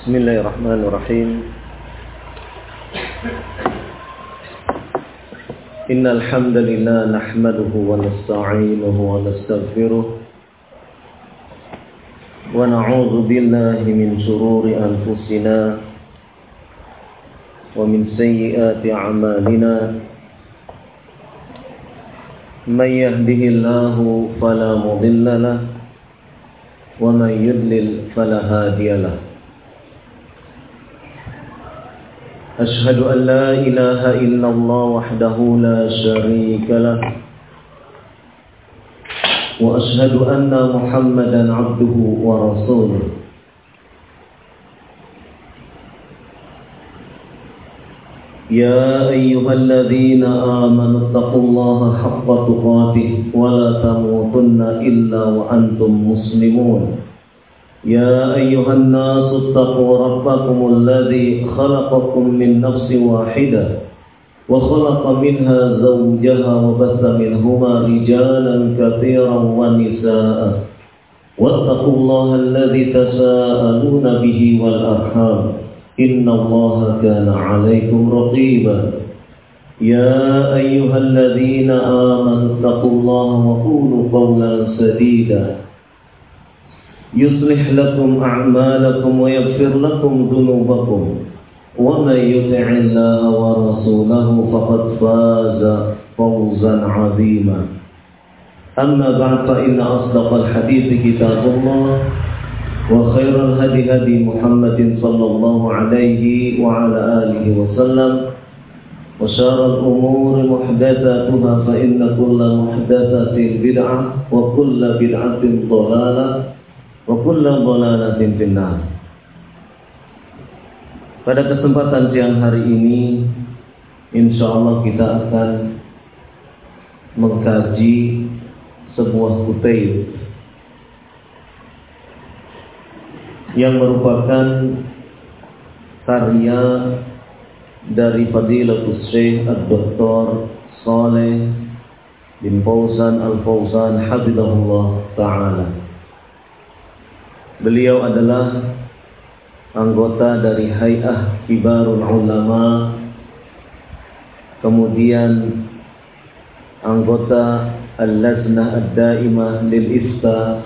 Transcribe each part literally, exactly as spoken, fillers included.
Bismillahirrahmanirrahim. Innal hamdalillah nahmaduhu wa nasta'inuhu wa nastaghfiruh wa na'udzu billahi min shururi anfusina wa min sayyiati a'malina. May yahdihillahu fala mudilla lahu wa may yudlil fala hadiya lahu. أشهد أن لا إله إلا الله وحده لا شريك له وأشهد أن محمدا عبده ورسوله يا أيها الذين آمنوا اتقوا الله حق تقاته ولا تموتن إلا وأنتم مسلمون يا أيها الناس اتقوا ربكم الذي خلقكم من نفس واحدة وخلق منها زوجها وبث منهما رجالا كثيرا ونساء واتقوا الله الذي تساءلون به والأرحام إن الله كان عليكم رقيبا يا أيها الذين آمنوا اتقوا الله وقولوا قولا سديدا يصلح لكم أعمالكم ويغفر لكم ذنوبكم ومن يطع الله ورسوله فقد فاز فوزا عظيما أما بعد فإن أصدق الحديث كتاب الله وخير الهدي هدي محمد صلى الله عليه وعلى آله وسلم وشر الأمور محدثاتها فإن كل محدثة بدعة وكل بدعة ضلالة wa kullu dhalalatin finnar. Pada kesempatan siang hari ini insyaallah kita akan mengkaji sebuah kutub yang merupakan karya dari Fadilatul Syekh Ad-Doktor Shalih bin Fauzan Al-Fauzan hafizahullah ta'ala. Beliau adalah anggota dari Hay'ah Kibarul Ulama, kemudian anggota Al-Lajnah Ad-Daimah lil Ifta.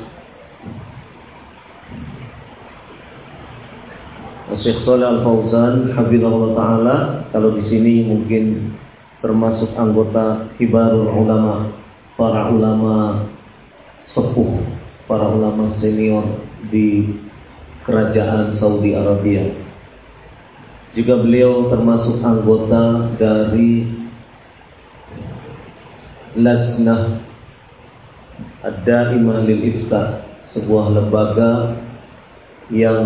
Syekh Shalih Al-Fauzan hafizahullah taala kalau di sini mungkin termasuk anggota Kibarul Ulama, para ulama sepuh, para ulama senior di kerajaan Saudi Arabia. Juga beliau termasuk anggota dari Lajnah Ad-Daimah lil Ifta, sebuah lembaga yang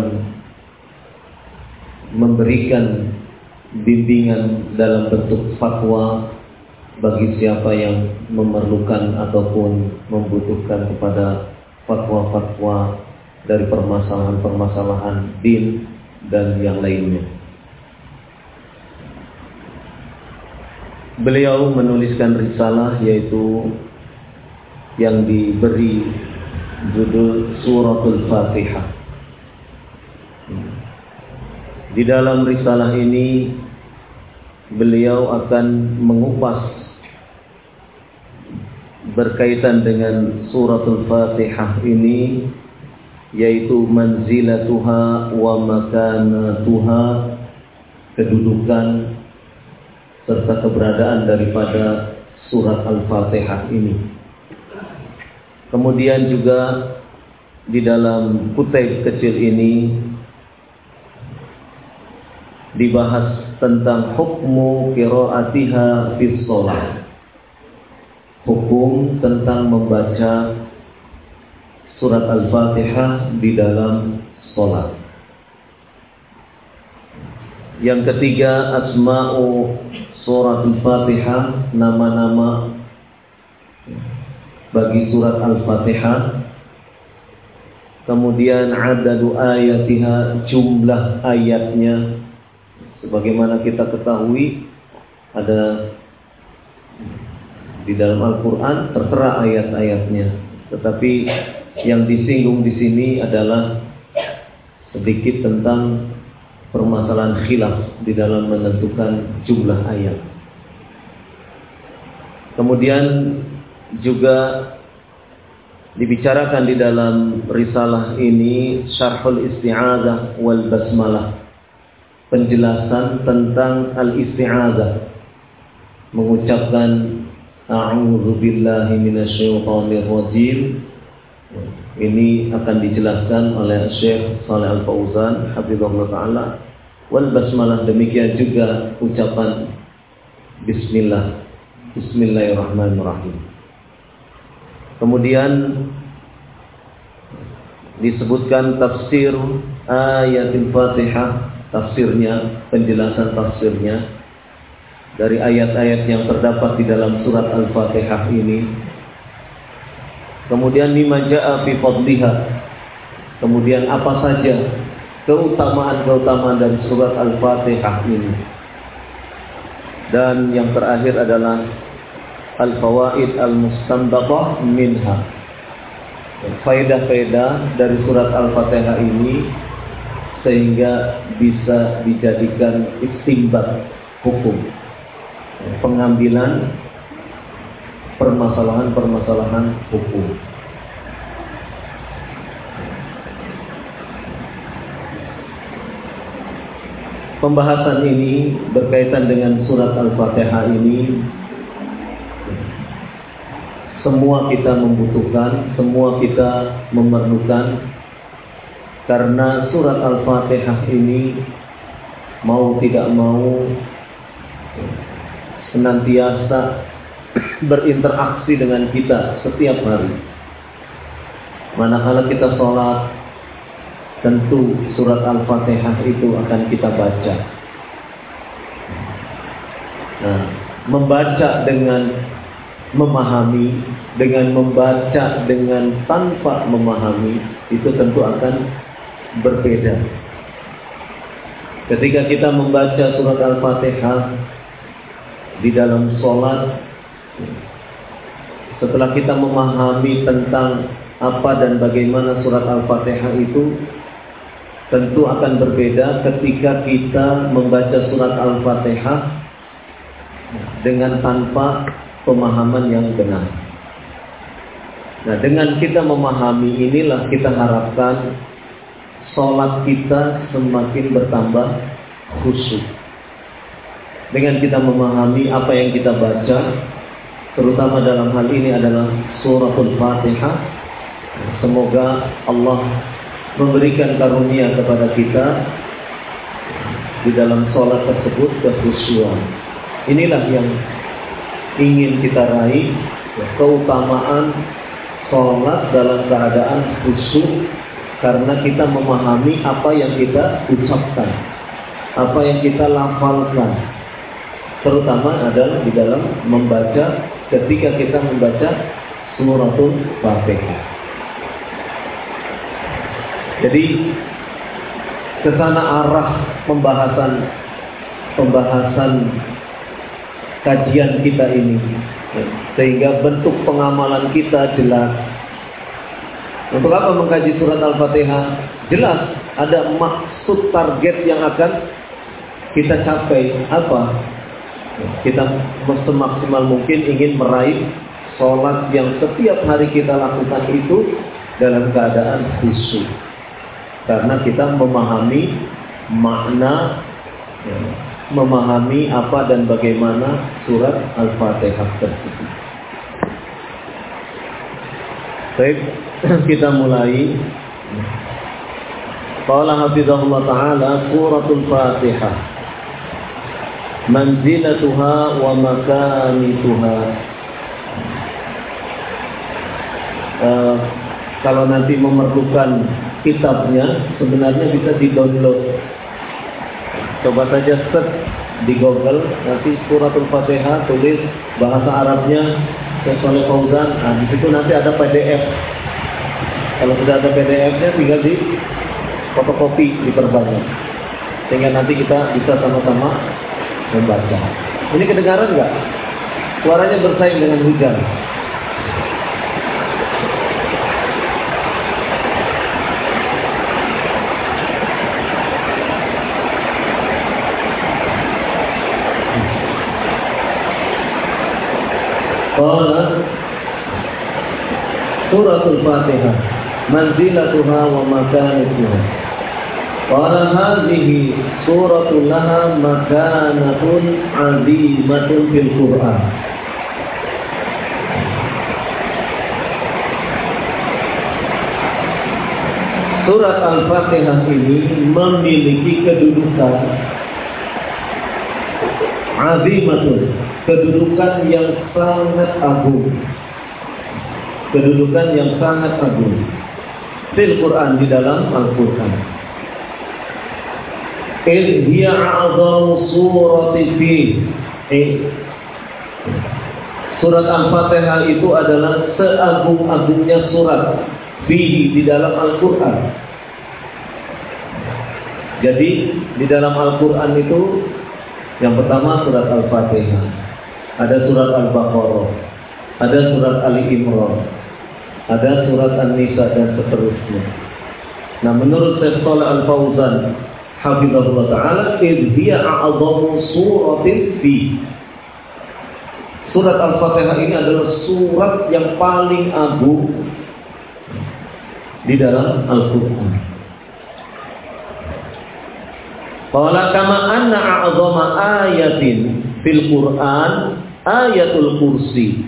memberikan bimbingan dalam bentuk fatwa bagi siapa yang memerlukan ataupun membutuhkan kepada fatwa-fatwa dari permasalahan-permasalahan din dan yang lainnya. Beliau menuliskan risalah yaitu yang diberi judul Suratul Fatihah. Di dalam risalah ini beliau akan mengupas berkaitan dengan Suratul Fatihah ini, yaitu manzilatuha wa makanatuha, kedudukan serta keberadaan daripada surat Al-Fatihah ini. Kemudian juga di dalam kutub kecil ini dibahas tentang hukmu qiraatiha fis shalah, hukum tentang membaca surat Al-Fatihah di dalam sholat. Yang ketiga, asma'u surat Al-Fatihah, nama-nama bagi surat Al-Fatihah. Kemudian adadu ayatiha, jumlah ayatnya. Sebagaimana kita ketahui ada di dalam Al-Quran tertera ayat-ayatnya, tetapi yang disinggung di sini adalah sedikit tentang permasalahan khilaf di dalam menentukan jumlah ayat. Kemudian juga dibicarakan di dalam risalah ini syarhul isti'adzah wal basmalah, penjelasan tentang al-isti'adzah, mengucapkan a'udzu billahi minasyaitonir rajim. Ini akan dijelaskan oleh Syekh Shalih Al-Fauzan hafizahullah taala. Wal basmalah, demikian juga ucapan bismillah, bismillahirrahmanirrahim. Kemudian disebutkan tafsir ayatul Fatihah, tafsirnya, penjelasan tafsirnya dari ayat-ayat yang terdapat di dalam surat Al-Fatihah ini. Kemudian mimma jaa fi fadliha, kemudian apa saja keutamaan-keutamaan dari surat Al-Fatihah ini. Dan yang terakhir adalah al-fawaid al-mustanbaqah minha, faedah-faedah dari surat Al-Fatihah ini sehingga bisa dijadikan istinbat hukum, pengambilan permasalahan-permasalahan hukum. Pembahasan ini berkaitan dengan surat Al-Fatihah ini, semua kita membutuhkan, semua kita memerlukan, karena surat Al-Fatihah ini mau tidak mau senantiasa berinteraksi dengan kita setiap hari. Manakala kita sholat, tentu surat Al-Fatihah itu akan kita baca. Nah, membaca dengan memahami, dengan membaca dengan tanpa memahami, itu tentu akan berbeda. Ketika kita membaca surat Al-Fatihah di dalam sholat, setelah kita memahami tentang apa dan bagaimana surat Al-Fatihah itu, tentu akan berbeda ketika kita membaca surat Al-Fatihah dengan tanpa pemahaman yang benar. Nah, dengan kita memahami inilah kita harapkan sholat kita semakin bertambah khusyuk. Dengan kita memahami apa yang kita baca, terutama dalam hal ini adalah suratul Fatihah, semoga Allah memberikan karunia kepada kita di dalam sholat tersebut kekhusyuan. Inilah yang ingin kita raih, keutamaan sholat dalam keadaan khusyuk, karena kita memahami apa yang kita ucapkan, apa yang kita lafalkan, terutama adalah di dalam membaca, ketika kita membaca suratul Fatihah. Jadi ke sana arah pembahasan pembahasan kajian kita ini, sehingga bentuk pengamalan kita jelas. Untuk apa mengkaji surat Al-Fatihah? Jelas ada maksud target yang akan kita capai. Apa? Kita semaksimal mungkin ingin meraih sholat yang setiap hari kita lakukan itu dalam keadaan khusyuk, karena kita memahami makna, memahami apa dan bagaimana surat Al-Fatihah tersebut. Baik, kita mulai. Qala hafizahullah ta'ala, suratul Fatihah, manzilatuha wa makanituha. Uh, kalau nanti memerlukan kitabnya, sebenarnya bisa di-download. Coba saja search di Google, nanti suratul Fatihah, tulis bahasa Arabnya Syekh Shalih Fauzan. Nah, di situ nanti ada P D F. Kalau sudah ada P D F-nya, tinggal di fotokopi, diperbanyak, sehingga nanti kita bisa sama-sama membaca. Ini kedengaran nggak? Suaranya bersaing dengan hujan. suratul Fatihah manzilatuha wa makanatuha. Qala hadhihi suratul laha makanatun 'azimatun fil Qur'an. Surat Al-Fatihah ini memiliki kedudukan azimatun, kedudukan yang sangat agung. Kedudukan yang sangat agung fil Quran, di dalam Al-Quran. Il hiya a'zamu surati fi. Surat Al-Fatihah itu adalah seagung-agungnya surat fihi, di dalam Al-Quran. Jadi di dalam Al-Quran itu yang pertama surat Al-Fatihah, ada surat Al-Baqarah, ada surat Ali Imran, ada surat An-Nisa, dan seterusnya. Nah, menurut Syekh Shalih Al-Fauzan hafizahullah taala, idh hiya a'zamu suratin fi. Surat Al-Fatihah ini adalah surat yang paling agung di dalam Al-Quran. Qala kama anna a'zama ayatin fil Quran ayatul kursi.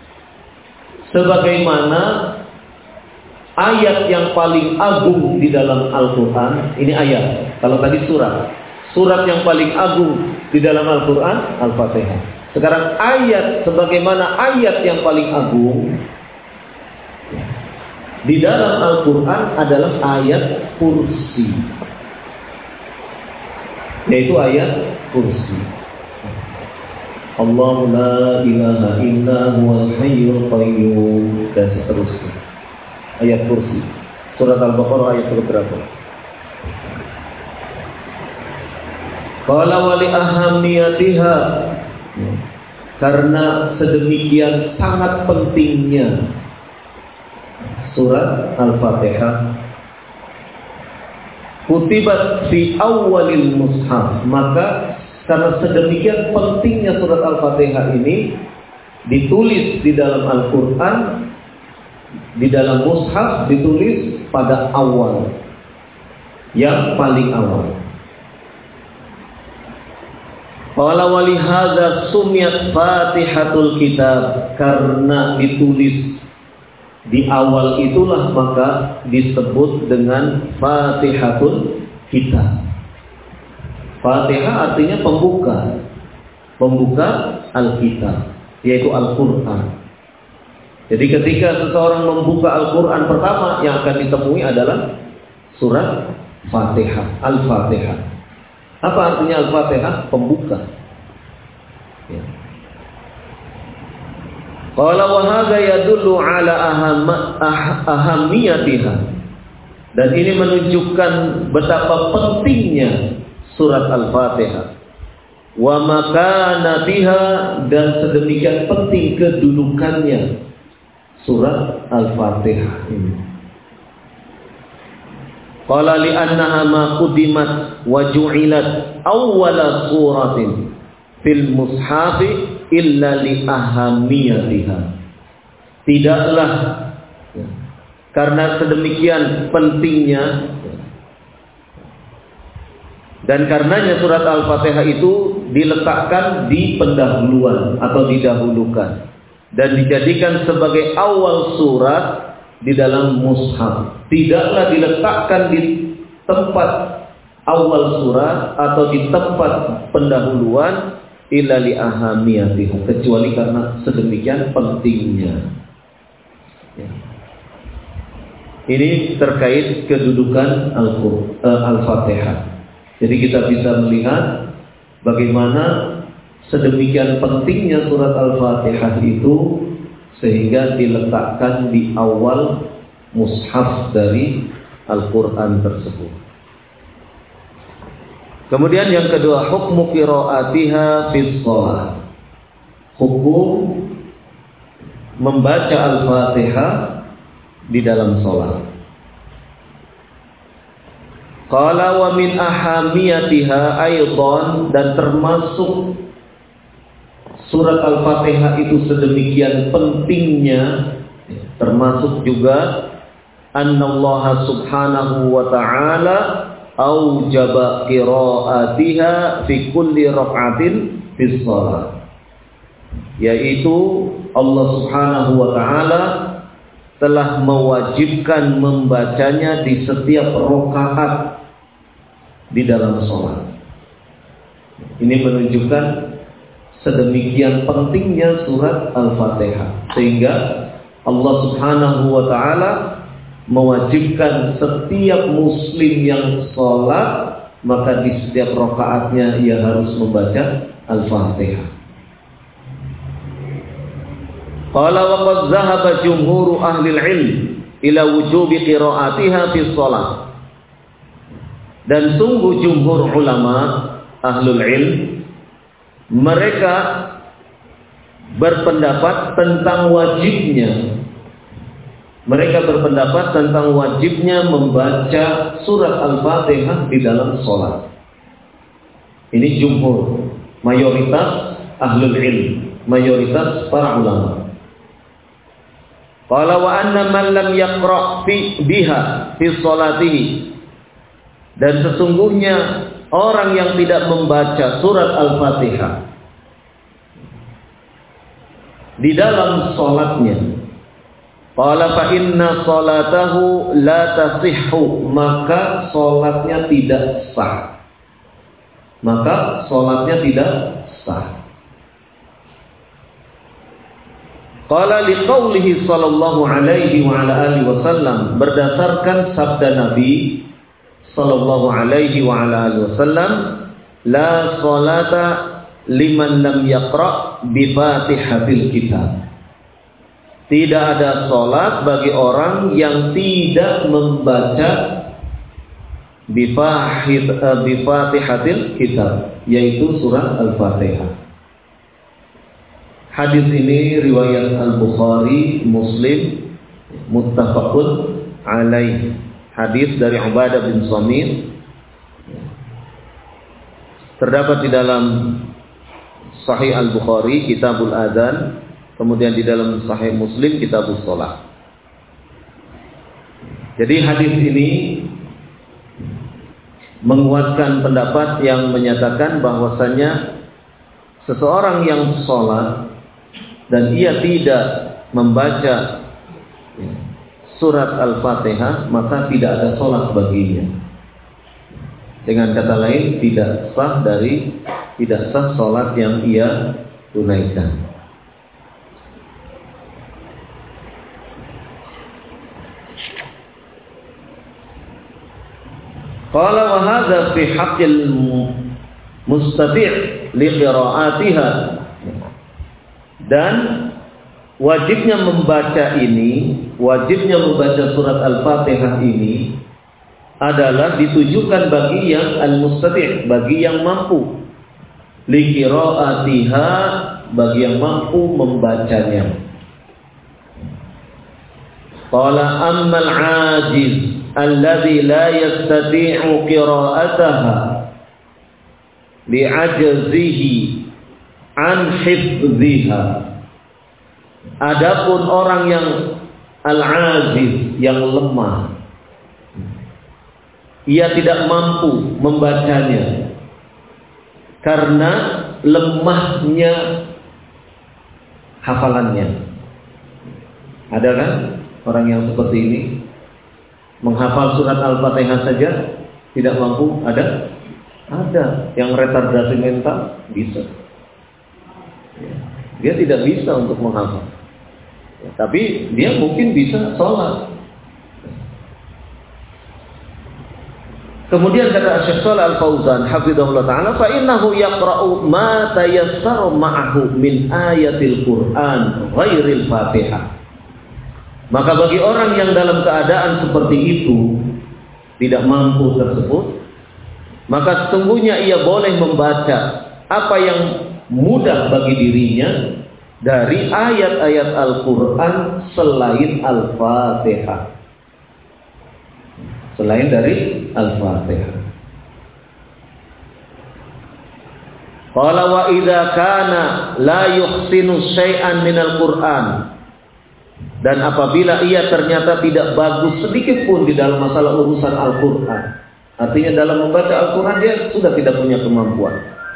Sebagaimana ayat yang paling agung di dalam Al-Quran, ini ayat. Kalau tadi surat, surat yang paling agung di dalam Al-Quran Al-Fatihah. Sekarang ayat, sebagaimana ayat yang paling agung di dalam Al-Quran adalah ayat kursi, yaitu ayat kursi. Allahu la ilaha illa huwal hayyul qayyum, dan seterusnya. Ayat kursi. Surat Al-Baqarah ayat berapa? Qala wa li ahamiyatiha, karena sedemikian sangat pentingnya surat Al-Fatihah, kutibat fi awwalil mushaf, maka karena sedemikian pentingnya surat Al-Fatihah ini ditulis di dalam Al-Quran, di dalam mushaf ditulis pada awal, yang paling awal. Qala wali hadza sumiyat Fatihatul Kitab, karena ditulis di awal itulah maka disebut dengan Fatihatul Kitab. Fatihah artinya pembuka, pembuka Al-Kitab, yaitu Al-Quran. Jadi ketika seseorang membuka Al-Quran, pertama yang akan ditemui adalah surat Fatihah, Al-Fatihah. Apa artinya Al-Fatihah? Pembuka. Ya. Qala wa hadza yadullu ala ahamiyatiha, dan ini menunjukkan betapa pentingnya surat Al-Fatihah, wa makanatiha, dan sedemikian penting kedudukannya surat Al-Fatihah ini. Qala li annaha ma qudimat wa ju'ilat awwala suratin fil mushafi illa li ahamiyatiha. Tidaklah ya, karena sedemikian pentingnya dan karenanya surat Al-Fatihah itu diletakkan di pendahuluan atau didahulukan dan dijadikan sebagai awal surat di dalam mushaf. Tidaklah diletakkan di tempat awal surat atau di tempat pendahuluan illa li ahamiyatiha, kecuali karena sedemikian pentingnya. Ya. Ini terkait kedudukan Al-Fatihah. Jadi kita bisa melihat bagaimana sedemikian pentingnya surat Al-Fatihah itu sehingga diletakkan di awal mushaf dari Al-Quran tersebut. Kemudian yang kedua, hukmu qiraatiha fi shalah. Hukum membaca Al-Fatihah di dalam salat. Qala wa min ahamiyatiha aidan, dan termasuk surat Al-Fatihah itu sedemikian pentingnya termasuk juga annallaha subhanahu wa ta'ala aujaba qira'atiha fi kulli raf'atin fi shalah, yaitu Allah subhanahu wa ta'ala telah mewajibkan membacanya di setiap rakaat di dalam sholat. Ini menunjukkan sedemikian pentingnya surat Al-Fatihah, sehingga Allah subhanahu wa ta'ala mewajibkan setiap muslim yang sholat, maka di setiap rakaatnya ia harus membaca Al-Fatihah. Qala wa qad dhahaba jumhuru ahli al-ilm ila wujubi qira'atiha fi shalah. Dan sungguh jumhur ulama ahlul ilm mereka berpendapat tentang wajibnya mereka berpendapat tentang wajibnya membaca surat Al-Fatihah di dalam sholat. Ini jumhur, mayoritas ahlul ilm, mayoritas para ulama. Qala wa anna man lam yaqra' fi biha fi sholatihi, dan sesungguhnya orang yang tidak membaca surat Al-Fatihah di dalam sholatnya, qala fa inna sholatahu la tasihhu, maka sholatnya tidak sah. Maka sholatnya tidak sah. Qala liqaulihi sallallahu alaihi wa ala alihi wasallam, berdasarkan sabda Nabi sallallahu alaihi wa ala alihi wasallam, la sholata liman lam yaqra bi Fatihatil kitab. Tidak ada sholat bagi orang yang tidak membaca bi Fatihatil kitab, yaitu surat Al-Fatihah. Hadis ini riwayat Al-Bukhari, Muslim, muttafaqun alaih. Hadis dari Ubadah bin Samit, terdapat di dalam Sahih Al-Bukhari Kitabul Adzan, kemudian di dalam Sahih Muslim Kitabus Shalah. Jadi hadis ini menguatkan pendapat yang menyatakan bahwasanya seseorang yang sholat dan ia tidak membaca surat Al-Fatihah, maka tidak ada sholat baginya. Dengan kata lain, tidak sah dari tidak sah sholat yang ia tunaikan. Qala wa hadza fi haqqil mustati' li qira'atiha. Dan wajibnya membaca ini, wajibnya membaca surat Al-Fatihah ini adalah ditujukan bagi yang al-mustati', bagi yang mampu. Li qira'atiha, bagi yang mampu membacanya. Qala ammal 'ajiz alladhi la yastati'u qira'ataha li'ajzihi an hifdhiha. Adapun orang yang al-aziz, yang lemah, ia tidak mampu membacanya karena lemahnya hafalannya. Ada kan orang yang seperti ini, menghafal surat Al-Fatihah saja tidak mampu? Ada? Ada. Yang retardasi mental bisa. Dia tidak bisa untuk menghafal, ya, tapi dia mungkin bisa sholat. Kemudian kata Syekh Shalih Al-Fauzan hafizahullah taala, fa innahu yaqra'u ma tayassara ma'ahu min ayatil Qur'an ghairil Fatihah. Maka bagi orang yang dalam keadaan seperti itu, tidak mampu tersebut, maka sesungguhnya ia boleh membaca apa yang mudah bagi dirinya dari ayat-ayat Al-Quran selain Al-Fatihah, selain dari Al-Fatihah. Qala wa idza kana la yuhsinu syai'an minal Qur'an, Dan apabila ia ternyata tidak bagus sedikit pun di dalam masalah urusan Al-Quran, artinya dalam membaca Al-Quran dia sudah tidak punya kemampuan.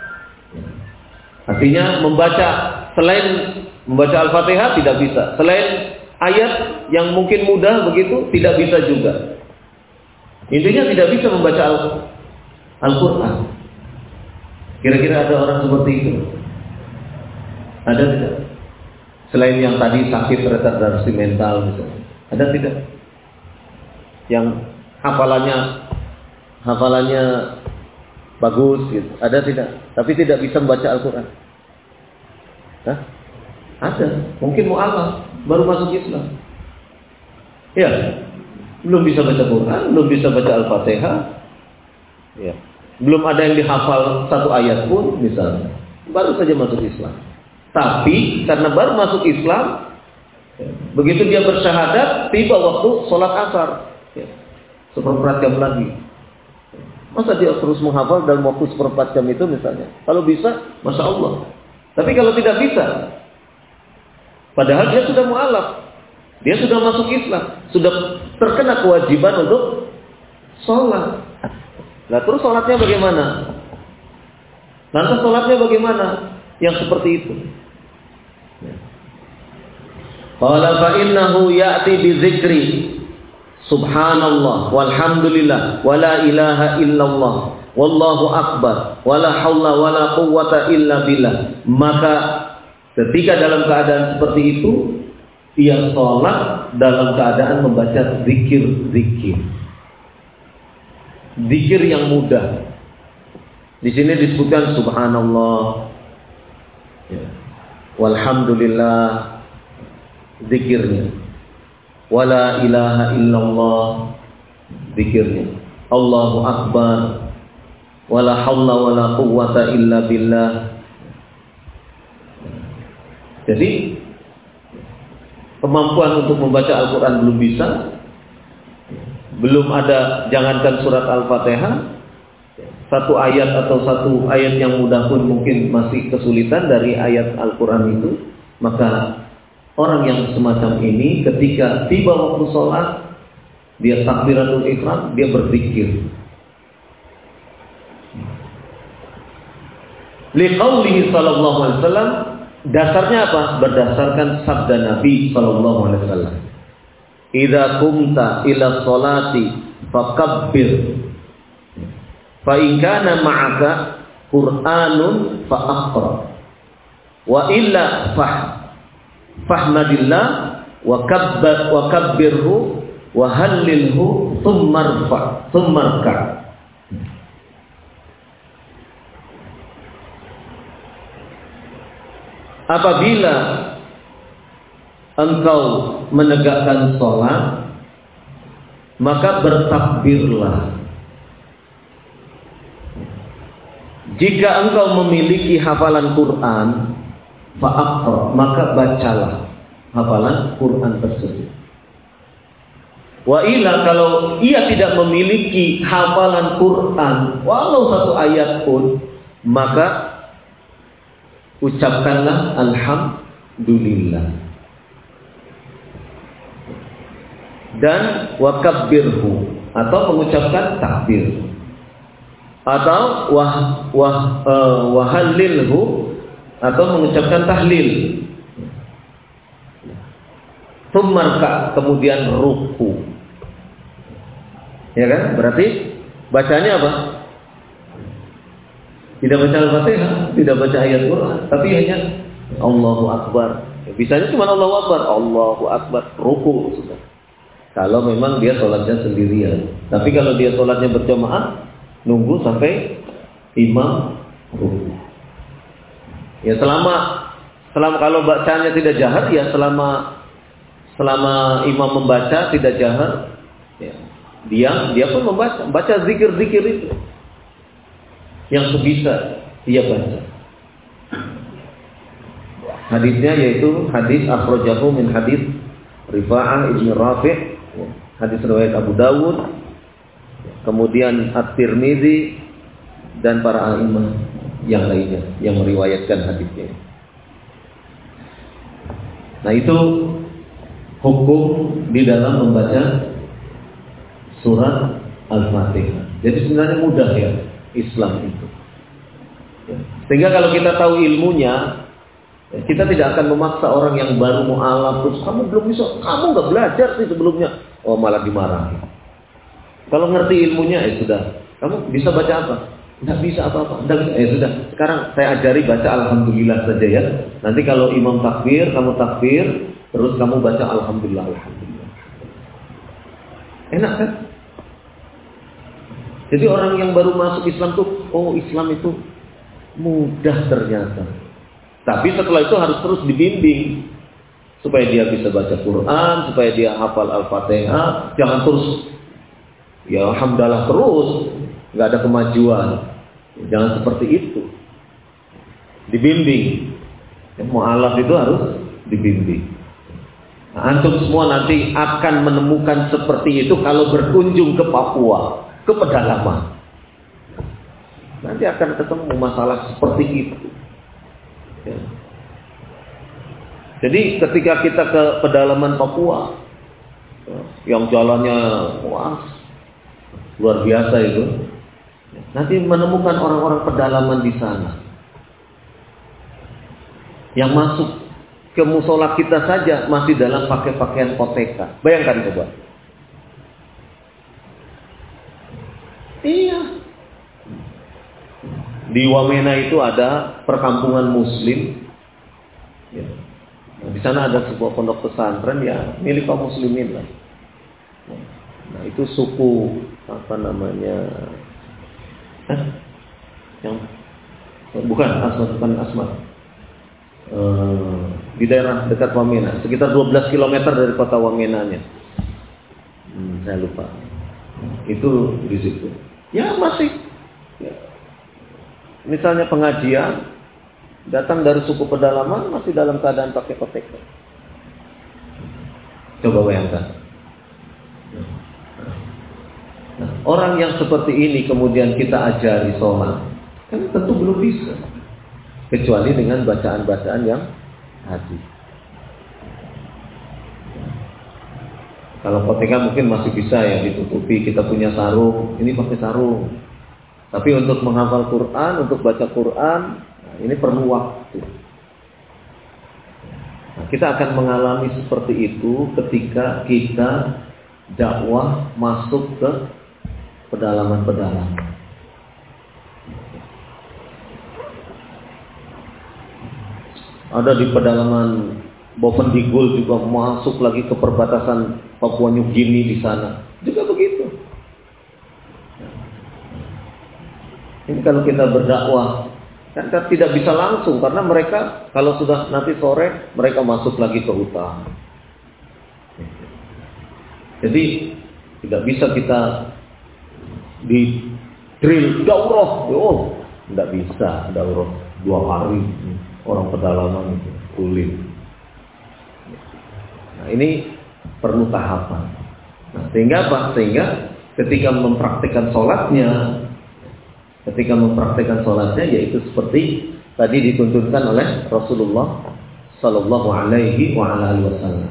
Artinya membaca selain membaca Al-Fatihah tidak bisa, selain ayat yang mungkin mudah begitu tidak bisa juga. Intinya tidak bisa membaca Al-Quran. Kira-kira ada orang seperti itu? Ada tidak? Selain yang tadi sakit retardasi mental misalnya, ada tidak? Yang hafalannya hafalannya bagus gitu, ada tidak? Tapi tidak bisa membaca Al-Quran. Hah? Ada. Mungkin mu'alaf, baru masuk Islam. Ya, belum bisa baca Quran, belum bisa baca Al-Fatihah. Ya, belum ada yang dihafal satu ayat pun misalnya, baru saja masuk Islam. Tapi karena baru masuk Islam, begitu dia bersyahadat, tiba waktu sholat asar, ya, seperempat jam lagi. Masa dia terus menghafal dalam waktu seperempat jam itu misalnya? Kalau bisa, masya Allah. Tapi kalau tidak bisa, padahal dia sudah mu'alaf, dia sudah masuk Islam, sudah terkena kewajiban untuk sholat. Nah terus sholatnya bagaimana? Lantas sholatnya bagaimana? Yang seperti itu. Qala fa innahu ya'ti bi dzikri subhanallah walhamdulillah wala ilaha illallah wallahu akbar wala haula wala quwwata illa billah. Maka ketika dalam keadaan seperti itu ia sholat dalam keadaan membaca zikir-zikir. Zikir yang mudah. Di sini disebutkan subhanallah, ya, walhamdulillah, zikirnya. Wala ilaha illallah, zikirnya. Allahu akbar. Wala haula wala quwwata illa billah. Jadi kemampuan untuk membaca Al-Quran belum bisa, belum ada, jangankan surat Al-Fatihah, satu ayat atau satu ayat yang mudah pun mungkin masih kesulitan dari ayat Al-Quran itu. Maka orang yang semacam ini ketika tiba waktu sholat, dia takbiratul ihram, dia berzikir. Liqaulihi sallallahu alaihi wasallam, dasarnya apa? Berdasarkan sabda Nabi sallallahu alaihi wasallam. Idza qumta ila sholati fakabbir. Fa in kana ma'aka Qur'anun fa aqra. Wa illa fah fahmadillah wa kabbar wa kabbirhu wa hallilhu thumma rfa thumma rka. Apabila engkau menegakkan sholat, maka bertakbirlah. Jika engkau memiliki hafalan Quran, fa'aqra, maka bacalah hafalan Quran tersebut. Wa ila, kalau ia tidak memiliki hafalan Quran, walau satu ayat pun, maka ucapkanlah alhamdulillah. Dan wakabbirhu, atau mengucapkan takbir, atau wah wah uh, wahallilhu, atau mengucapkan tahlil. Tsummarka, kemudian ruku. Ya kan? Berarti bacanya apa? Tidak baca Al-Fatihah, tidak baca ayat Quran, tapi hanya Allahu Akbar. Bisanya cuma Allahu Akbar, Allahu Akbar, ruku sudah. Kalau memang dia sholatnya sendirian. Tapi kalau dia sholatnya berjamaah, nunggu sampai imam ruku. Ya selama selama kalau bacanya tidak jahar, ya selama selama imam membaca tidak jahar, ya, dia dia pun membaca, baca zikir-zikir itu yang sebisa dia baca. Hadisnya yaitu hadis akhrajahu min hadis Rifa'ah ibn Rafi', hadis riwayat Abu Dawud, kemudian At-Tirmizi dan para a'imah yang lainnya yang meriwayatkan hadisnya. Nah itu hukum di dalam membaca surat Al-Fatihah. Jadi sebenarnya mudah ya Islam itu. Sehingga kalau kita tahu ilmunya, kita tidak akan memaksa orang yang baru mu'alaf terus kamu belum bisa, kamu nggak belajar sih sebelumnya. Oh malah dimarahi. Kalau ngerti ilmunya, ya sudah. Kamu bisa baca apa? Nggak bisa apa-apa. Nggak bisa. Ya sudah. Sekarang saya ajari baca Alhamdulillah saja ya. Nanti kalau imam takbir, kamu takbir, terus kamu baca Alhamdulillah, Alhamdulillah. Enak kan? Jadi orang yang baru masuk Islam tuh, oh Islam itu mudah ternyata. Tapi setelah itu harus terus dibimbing supaya dia bisa baca Quran, supaya dia hafal Al-Fatihah. Jangan terus ya alhamdulillah terus, nggak ada kemajuan. Jangan seperti itu. Dibimbing. Yang mu'alaf itu harus dibimbing. Nah, antum semua nanti akan menemukan seperti itu kalau berkunjung ke Papua, ke pedalaman. Nanti akan ketemu masalah seperti itu. Ya. Jadi ketika kita ke pedalaman Papua, ya, yang jalannya wah, luar biasa itu, nanti menemukan orang-orang pedalaman di sana, yang masuk ke musola kita saja masih dalam pakai pakaian koteka. Bayangkan coba. Iya. Di Wamena itu ada perkampungan Muslim. Ya. Nah, di sana ada sebuah pondok pesantren ya milik kaum muslimin lah. Nah itu suku apa namanya? Hah? Yang bukan Asmat, bukan Asmat. Uh, di daerah dekat Wamena, sekitar dua belas kilometer dari kota Wamenanya. Hmm, saya lupa. Itu di situ. Ya masih. Ya. Misalnya pengajian datang dari suku pedalaman masih dalam keadaan pakai koteka. Coba bayangkan. Nah, orang yang seperti ini kemudian kita ajari sholat, kan tentu belum bisa, kecuali dengan bacaan-bacaan yang hadis. Kalau koteka mungkin masih bisa ya ditutupi, kita punya sarung, ini pakai sarung. Tapi untuk menghafal Quran, untuk baca Quran, nah ini perlu waktu. Nah, kita akan mengalami seperti itu ketika kita dakwah masuk ke pedalaman-pedalaman. Ada di pedalaman Bovendigul juga masuk lagi ke perbatasan Papua New Guinea di sana. Juga begitu. Ini kalau kita berdakwah, kan tidak bisa langsung karena mereka kalau sudah nanti sore mereka masuk lagi ke hutan. Jadi tidak bisa kita di drill daurah, oh tidak bisa daurah dua hari orang pedalaman itu kulit. Nah ini perlu tahapan. Nah sehingga apa? Sehingga ketika mempraktikkan sholatnya, ketika mempraktikkan sholatnya yaitu seperti tadi dituntunkan oleh Rasulullah Sallallahu Alaihi Wasallam.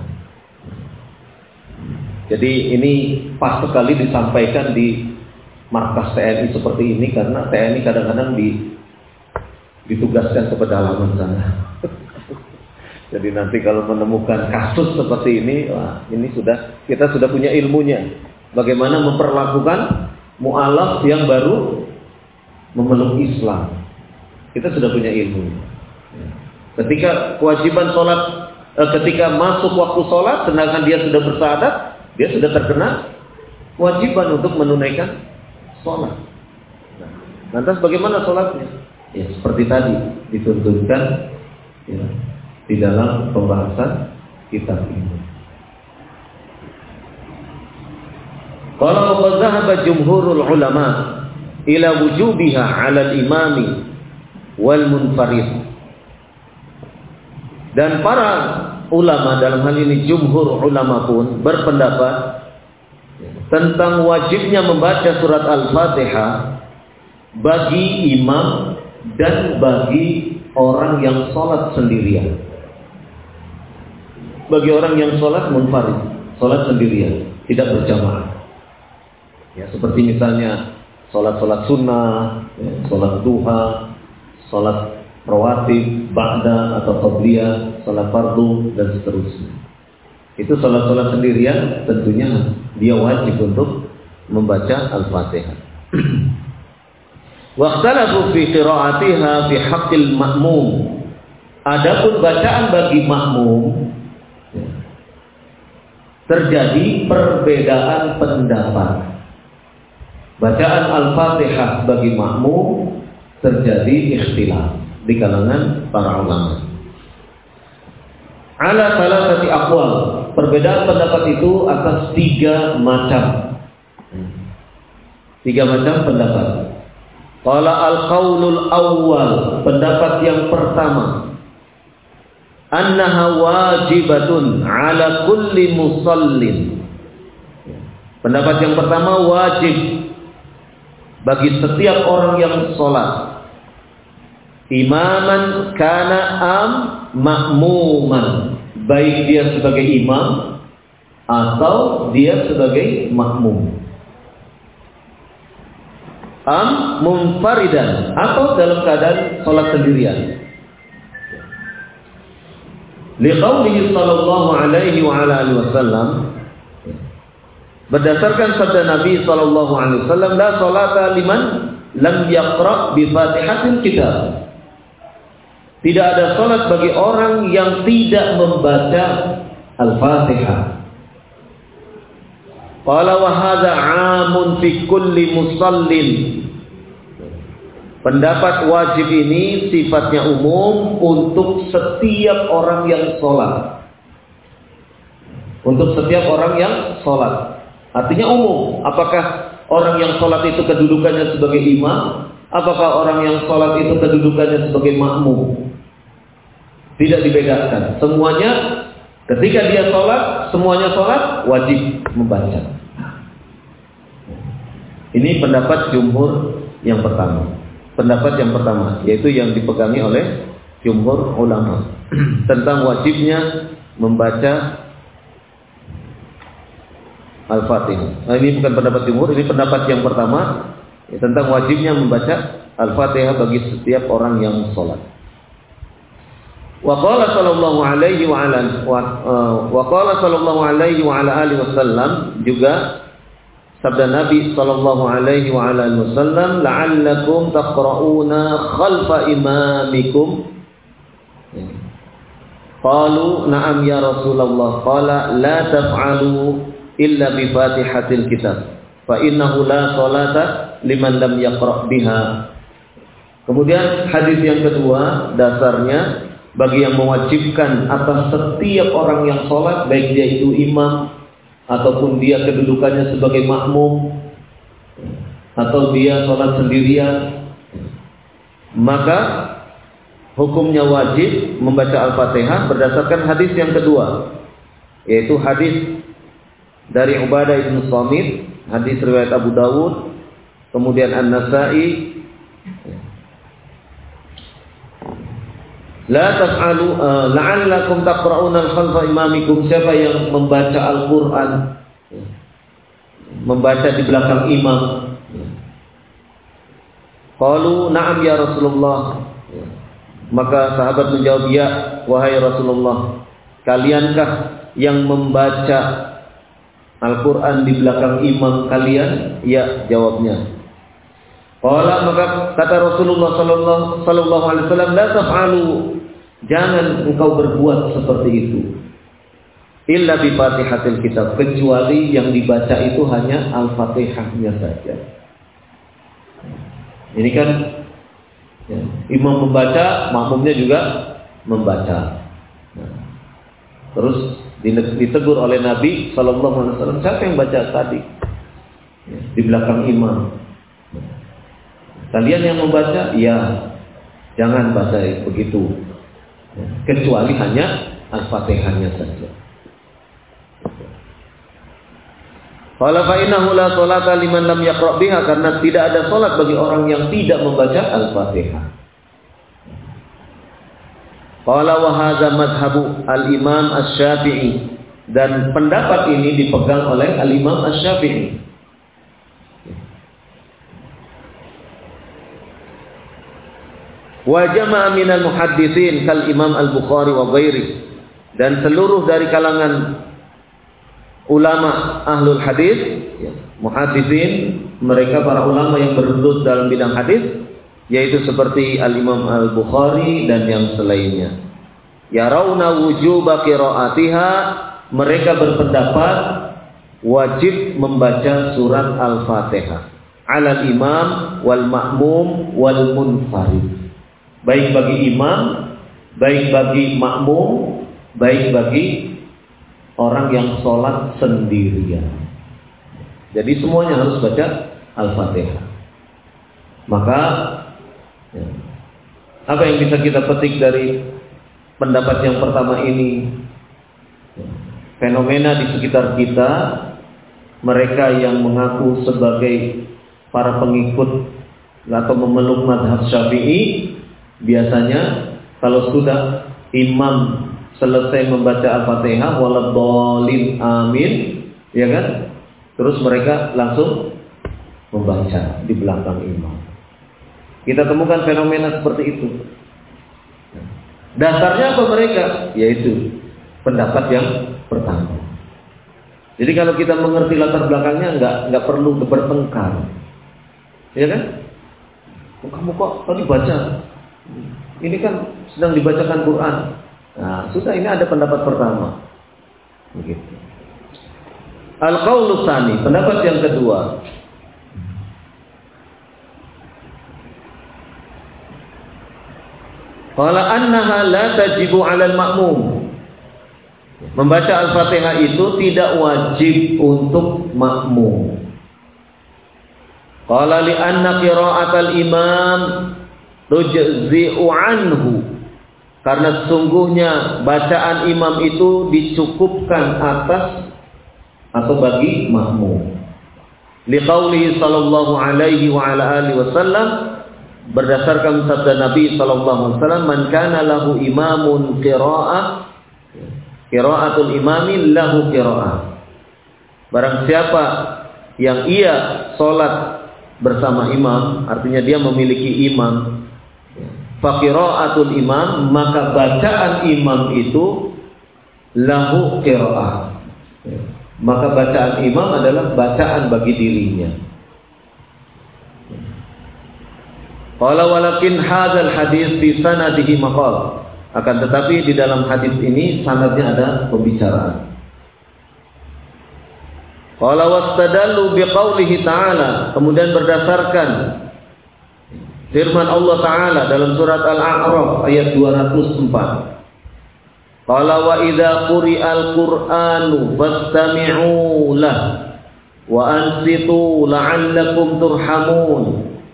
Jadi ini pas sekali disampaikan di markas T N I seperti ini karena T N I kadang-kadang di, ditugaskan ke pedalaman sana. Jadi nanti kalau menemukan kasus seperti ini, wah, ini sudah kita sudah punya ilmunya. Bagaimana memperlakukan mu'alaf yang baru memeluk Islam. Kita sudah punya ilmu. Ketika kewajiban sholat, eh, ketika masuk waktu sholat, sedangkan dia sudah bersyahadat, dia sudah terkena kewajiban untuk menunaikan sholat. Nah, lantas bagaimana sholatnya? Ya seperti tadi dituntunkan ya, di dalam pembahasan kitab ini. Qala wa dhahaba jumhurul ulama ila wujubiha 'ala al-imami wal munfarid. Dan para ulama dalam hal ini jumhur ulama pun berpendapat tentang wajibnya membaca surat Al-Fatihah bagi imam dan bagi orang yang sholat sendirian. bagi orang yang sholat munfarid, sholat sendirian, tidak berjamaah. Ya, seperti misalnya sholat-sholat sunnah, ya, sholat duha, sholat rawatib, ba'da atau qabliyah, sholat fardu dan seterusnya. Itu sholat-sholat sendirian, tentunya dia wajib untuk membaca Al-Fatihah. Waqtalafu fi qira'atiha fi haqqil ma'mum. Adapun bacaan bagi makmum, terjadi perbedaan pendapat. Bacaan Al-Fatihah bagi makmum terjadi ikhtilaf di kalangan para ulama. Ala salasati aqwal. Perbedaan pendapat itu atas tiga macam. Tiga macam pendapat. Qala al-qaulul awwal, pendapat yang pertama, annaha wajibatun ala kulli musallin. Pendapat yang pertama, wajib bagi setiap orang yang sholat, imaman kana am makmuman, baik dia sebagai imam atau dia sebagai makmum, am munfaridan, atau dalam keadaan sholat sendirian. Liqaulihi sallallahu alaihi wa ala alihi wasallam, berdasarkan sabda Nabi sallallahu alaihi wasallam, la salata liman lam yaqra bi Fatihatil kitab. Tidak ada salat bagi orang yang tidak membaca Al-Fatihah. Qala wa hadza 'amun fi kulli musallin. Pendapat wajib ini sifatnya umum untuk setiap orang yang sholat. Untuk setiap orang yang sholat. Artinya umum. Apakah orang yang sholat itu kedudukannya sebagai imam? Apakah orang yang sholat itu kedudukannya sebagai makmum? Tidak dibedakan. Semuanya ketika dia sholat, semuanya sholat wajib membaca. Ini pendapat jumhur yang pertama. Pendapat yang pertama, yaitu yang dipegangi oleh jumhur ulama tentang wajibnya membaca Al-Fatihah. Nah, ini bukan pendapat jumhur, ini pendapat yang pertama, ya, tentang wajibnya membaca Al-Fatihah bagi setiap orang yang sholat. Wa qala sallallahu alaihi wa ala wa qala sallallahu alaihi wa ala alihi wasallam, juga sabda Nabi sallallahu alaihi wa ala alihi wasallam, la'allakum taqra'una khalfa imamikum. Qalu na'am ya Rasulullah. Qala la taf'alu illa bi Fatihatil kitab fa innahu la salata liman lam yaqra' biha. Kemudian hadis yang kedua, dasarnya bagi yang mewajibkan atas setiap orang yang sholat, baik dia itu imam ataupun dia kedudukannya sebagai makmum, atau dia sholat sendirian, maka hukumnya wajib membaca Al-Fatihah berdasarkan hadis yang kedua, yaitu hadis dari Ubadah bin Samit, hadis riwayat Abu Dawud, kemudian An-Nasa'i. La taf'alu uh, la'allakum taqra'una khalfa imamikum. Siapa yang membaca Al-Qur'an, membaca di belakang imam? Qalu na'am ya Rasulullah. Maka sahabat menjawab, ya wahai Rasulullah, kaliankah yang membaca Al-Qur'an di belakang imam kalian? Ya, jawabnya. Qala, maka kata Rasulullah sallallahu sallallahu alaihi wasallam, la taf'alu, jangan engkau berbuat seperti itu, illa bi Fatihatil kitab, kecuali yang dibaca itu hanya Al-Fatihahnya saja. Ini kan ya, imam membaca, makmumnya juga membaca. Nah, terus ditegur oleh Nabi sallallahu alaihi wasallam, siapa yang baca tadi ya, di belakang imam? Kalian yang membaca, ya jangan baca begitu, kecuali hanya Al-Fatihahnya saja. Qala fa innahu la sholata liman lam yaqra' biha, karena tidak ada salat bagi orang yang tidak membaca Al-Fatihah. Qala wa hadza madhhabu al-Imam Asy-Syafi'i, dan pendapat ini dipegang oleh al-Imam Asy-Syafi'i. Wa jama'a minal muhadditsin kal Imam Al-Bukhari wa ghairi, dan seluruh dari kalangan ulama ahlul hadis, ya, muhadditsin, mereka para ulama yang berlutut dalam bidang hadis, yaitu seperti Al-Imam Al-Bukhari dan yang selainnya. Yarawna wujuba qiraatiha, mereka berpendapat wajib membaca surat Al-Fatihah ala imam wal ma'mum wal munfarid, baik bagi imam, baik bagi makmum, baik bagi orang yang sholat sendirian. Jadi semuanya harus baca Al-Fatihah. Maka ya, apa yang bisa kita petik dari pendapat yang pertama ini? Ya, fenomena di sekitar kita, mereka yang mengaku sebagai para pengikut atau memeluk mazhab Syafi'i, biasanya kalau sudah imam selesai membaca Al-Fatihah waladhdallin amin, ya kan? Terus mereka langsung membaca di belakang imam. Kita temukan fenomena seperti itu. Dasarnya apa mereka? Yaitu pendapat yang pertama. Jadi kalau kita mengerti latar belakangnya, nggak nggak perlu bertengkar, ya kan? Kamu kok tadi baca? Ini kan sedang dibacakan Quran. Nah, sudah, ini ada pendapat pertama. Begitu. Al-qaulu tsani, pendapat yang kedua. Qala annaha la tajibu 'alal ma'mum. Membaca Al-Fatihah itu tidak wajib untuk makmum. Qala li anna qira'atal imam tujzi'u anhu, karena sesungguhnya bacaan imam itu dicukupkan atas atau bagi makmum. Liqaulihi sallallahu alaihi wa ala alihi wasallam, berdasarkan sabda Nabi sallallahu alaihi wasallam, man kana lahu imamun qira'ah, qira'atul imami lahu qira'ah. Barang siapa yang ia salat bersama imam, artinya dia memiliki imam, fa qira'atul imam, maka bacaan imam itu lahu qira'ah, maka bacaan imam adalah bacaan bagi dirinya. Qala walakin hadzal hadis fi sanadihi maqal, akan tetapi di dalam hadis ini sanadnya ada pembicaraan. Qala wastadallu biqaulihi ta'ala, kemudian berdasarkan firman Allah Ta'ala dalam surat Al-A'raf ayat dua ratus empat. Qala wa idza quri'al Qur'anu fastami'u lahu wa ansitu la'allakum turhamun.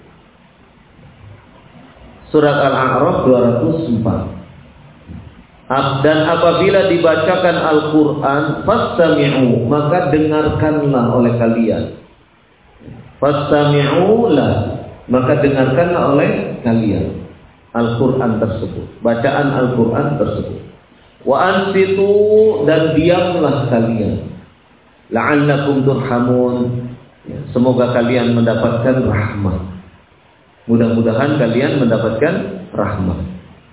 Surat Al-A'raf dua ratus empat. Dan apabila dibacakan Al-Quran, fastami'u, maka dengarkanlah oleh kalian. Fastami'u lah, maka dengarkanlah oleh kalian Al-Quran tersebut, bacaan Al-Quran tersebut. Wa ansitu, dan diamlah kalian. La'allakum turhamun, semoga kalian mendapatkan rahmat. Mudah-mudahan kalian mendapatkan rahmat.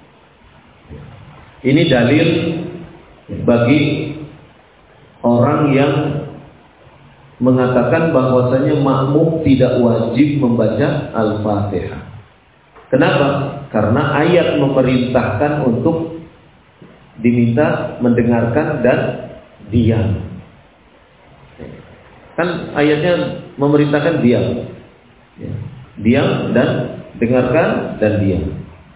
Ini dalil bagi orang yang mengatakan bahwasanya makmum tidak wajib membaca Al-Fatihah. Kenapa? Karena ayat memerintahkan untuk diminta mendengarkan dan diam. Kan ayatnya memerintahkan diam. Diam dan dengarkan dan diam.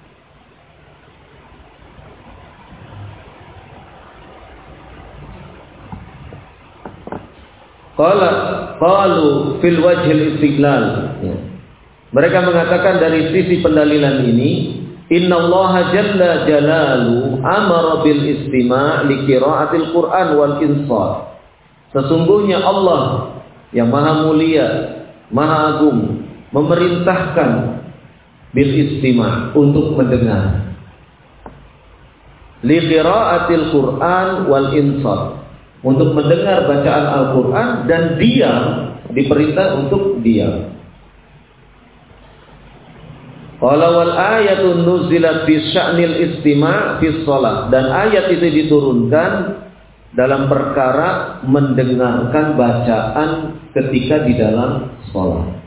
Qala qalu fil wajhil istidlal, ya. Mereka mengatakan dari sisi pendalilan ini, innallaha jalla jalalu amara bil istima' li qira'atil Qur'an wal insat. Sesungguhnya Allah yang maha mulia, maha agung, memerintahkan bil istima' untuk mendengar. li qiraatil Qur'an wal insat, untuk mendengar bacaan Al-Qur'an dan diam, diperintah untuk diam. Qala wal ayatun nuzilat fi sya'nil istima' fi shalah, dan ayat itu diturunkan dalam perkara mendengarkan bacaan ketika di dalam shalat.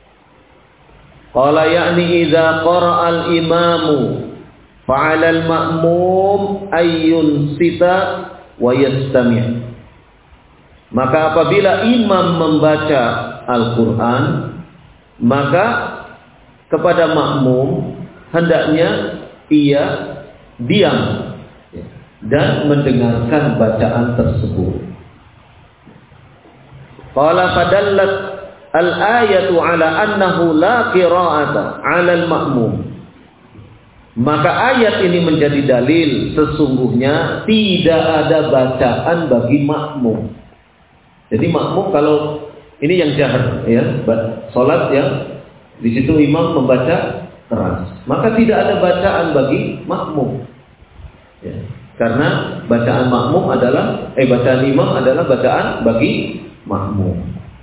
Qala ya'ni idza qara'al imamu fa'alal ma'mum ayyun sita wa yastami'. Maka apabila imam membaca Al-Qur'an, maka kepada makmum hendaknya ia diam dan mendengarkan bacaan tersebut. Qala fadallat al-ayatu ala annahu la qira'ata 'ala al-ma'mum. Maka ayat ini menjadi dalil sesungguhnya tidak ada bacaan bagi makmum. Jadi makmum kalau ini yang jahar ya, salat yang di situ imam membaca keras, maka tidak ada bacaan bagi makmum. Ya, karena bacaan makmum adalah eh bacaan imam adalah bacaan bagi makmum.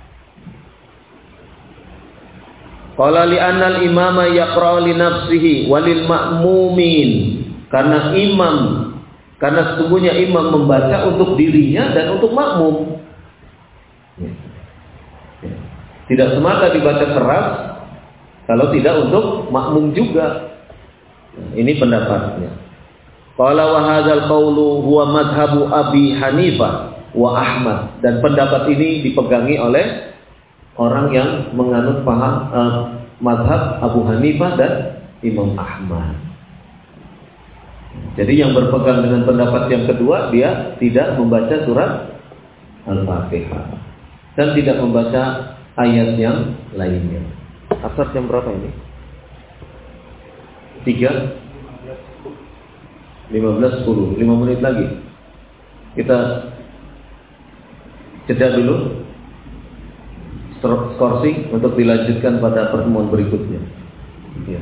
Qala li annal imama yaqra'u li nafsihi walil ma'mumin. Karena imam karena sesungguhnya imam membaca untuk dirinya dan untuk makmum. Ya. Ya. Tidak semata dibaca keras kalau tidak untuk makmum juga. Ini pendapatnya. Qala wa hadzal qawlu huwa madhhabu Abi Hanifah wa Ahmad, dan pendapat ini dipegangi oleh orang yang menganut paham uh, madhab Abu Hanifah dan Imam Ahmad. Jadi yang berpegang dengan pendapat yang kedua, dia tidak membaca surat Al-Fatihah dan tidak membaca ayat yang lainnya. Asar jam berapa ini? Tiga lima belas sepuluh, lima menit lagi. Kita jeda dulu, skorsing untuk dilanjutkan pada pertemuan berikutnya. Ya.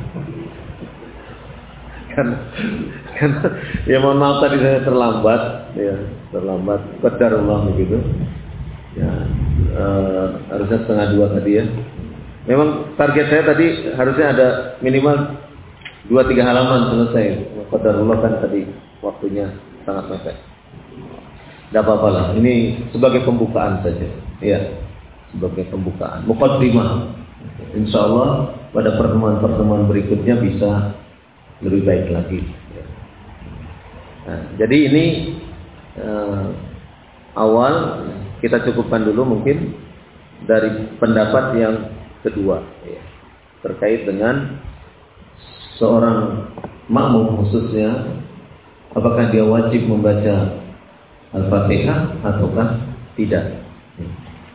Karena, karena ya mohon maaf tadi saya terlambat, ya terlambat. Qadarullah begitu. Ya, uh, harusnya setengah dua tadi ya. Memang target saya tadi harusnya ada minimal dua tiga halaman selesai. Qadarullah kan tadi waktunya sangat mepet. Tidak apa-apa lah. Ini sebagai pembukaan saja. Ya, sebagai pembukaan. Muqaddimah. Insya Allah pada pertemuan-pertemuan berikutnya bisa lebih baik lagi. Nah, jadi ini uh, awal kita cukupkan dulu mungkin dari pendapat yang kedua ya, terkait dengan seorang makmum khususnya, apakah dia wajib membaca Al-Fatihah ataukah tidak. Ya.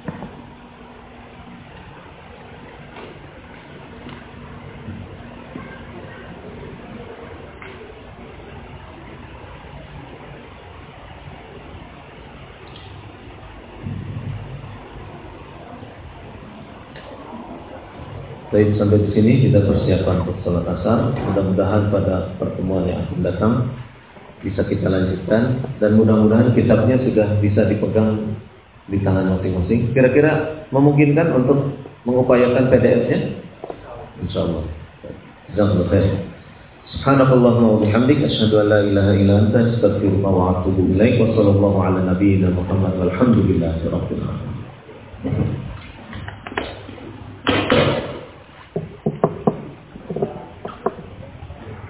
Baik, sampai di sini kita persiapan untuk salat asar. Mudah-mudahan pada pertemuan yang akan datang bisa kita lanjutkan, dan mudah-mudahan kitabnya sudah bisa dipegang di tangan masing-masing. Kira-kira memungkinkan untuk mengupayakan P D F-nya? Insyaallah. Jazakallahu khair. Subhanakallahumma wa bihamdika asyhadu an la ilaha illa anta astaghfiruka wa atubu ilaik. Wa sallallahu ala nabiyyina Muhammad walhamdulillahi rabbil alamin.